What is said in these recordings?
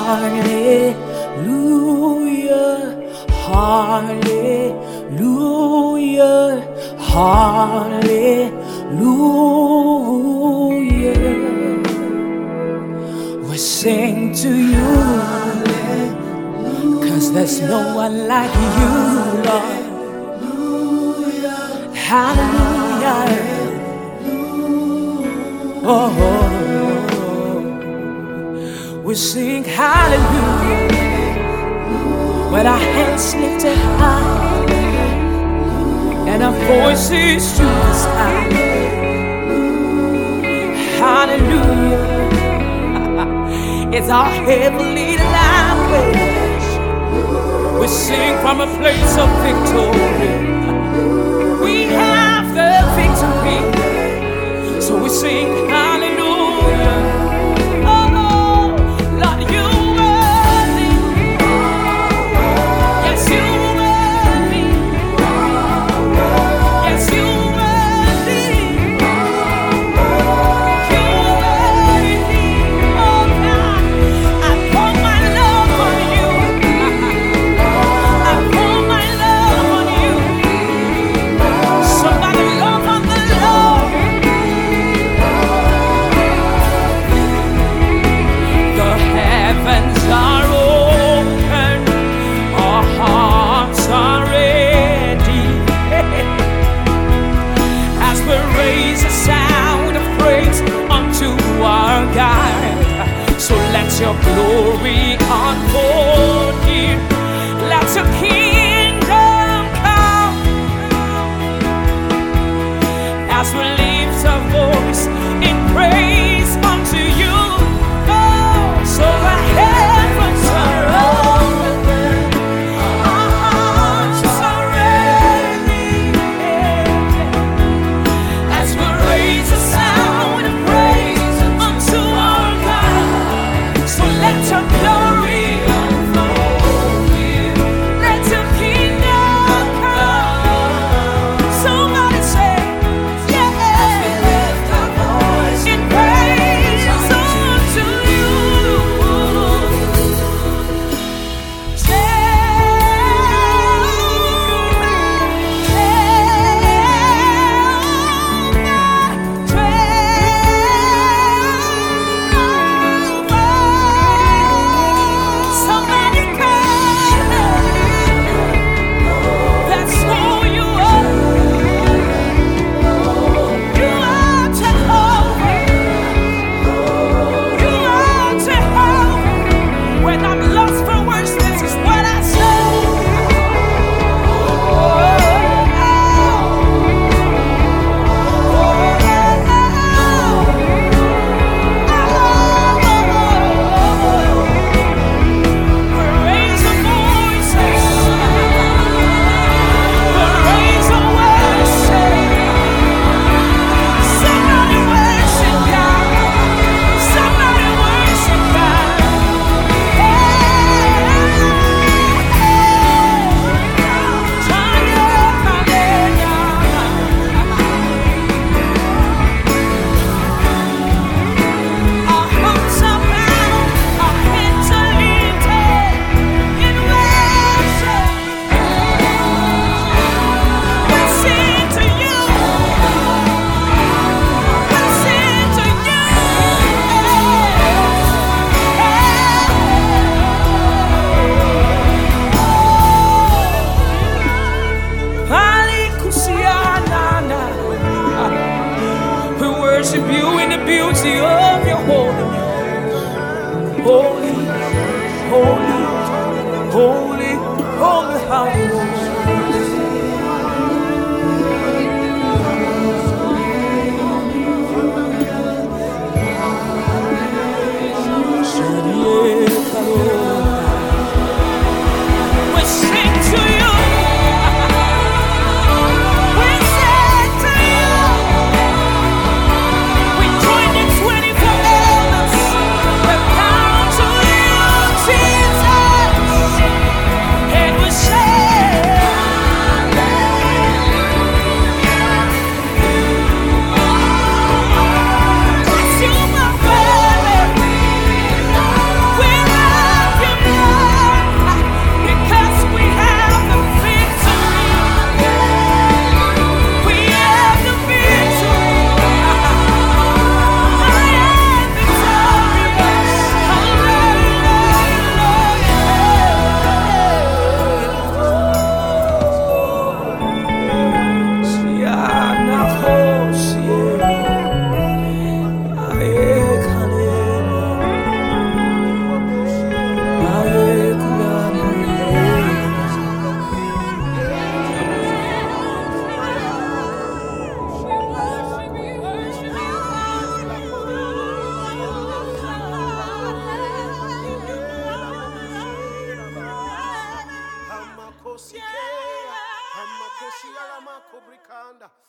Hallelujah, hallelujah, hallelujah. We sing to you, 'cause there's no one like you, Lord. Hallelujah. Oh, we sing hallelujah with our hands lifted high and our voices to the sky. Hallelujah. It's our heavenly language. We sing from a place of victory. We have the victory. So we sing hallelujah. Oh, Lord, you worthy. Yes, you worthy. Yes, you worthy. You worthy. Oh God, I pour my love on you. I pour my love on you. Somebody love on the Lord. The heavens are open, our hearts are ready, as we raise a sound of praise unto our God. So let your glory unfold here. Let your kingdom come as we lift our voice in praise unto you. Oh, so the heavens are open, our hearts are ready, as we raise a sound of praise unto our God. So let your glory unfold here. Let your kingdom come. Somebody say, yeah. As we lift our voice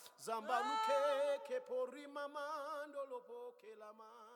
Zambanuke ke porima mando lopo ke lama.